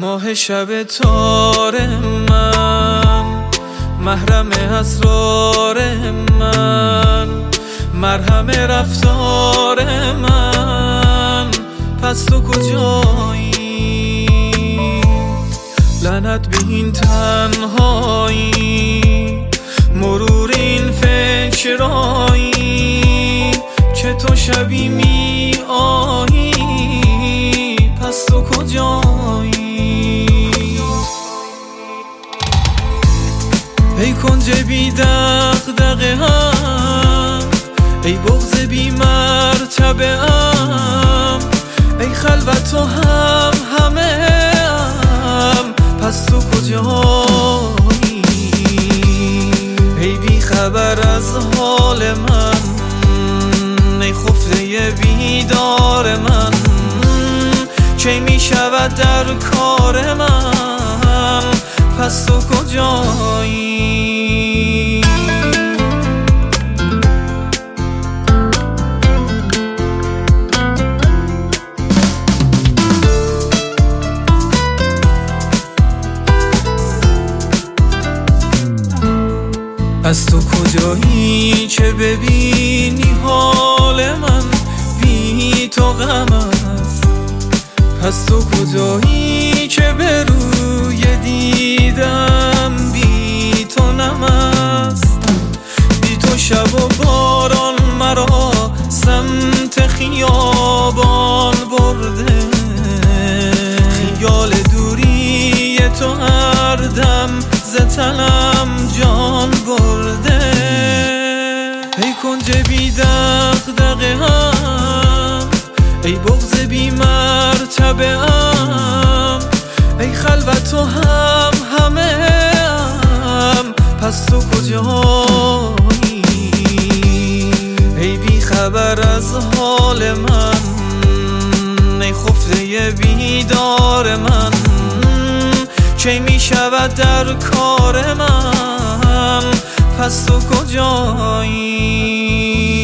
ماه شب تار من، محرم اسرار من، مرهم رفتار من، پس تو کجایی؟ لعنت به این تنهایی، مرور این فکرایی که تو شبی می آیی، پس تو کجایی؟ ای کنج بی دغدغه هم، ای بغض بی مرتبه هم، ای خلوت و همه هم، پس تو کجایی؟ ای بی خبر از حال من، ای خفته بیدار من، کی می شود در کار من، پس تو کجایی؟ از تو کجایی که ببینی حال من بی تو غم است؟ پس تو کجایی که به روی دیدم بی تو نم است؟ بی تو شب و باران مرا سمت خیابان برده، خیال دوری تو هر دم ز تنم جان برده. ای کنج بی دغدغه هم، ای بغض بی مرتبه هم، ای خلوت و همه هم، پس تو کجایی؟ ای بی خبر از حال من، ای خفته بیدار من، کی می شود در کار من، پس تو کجایی؟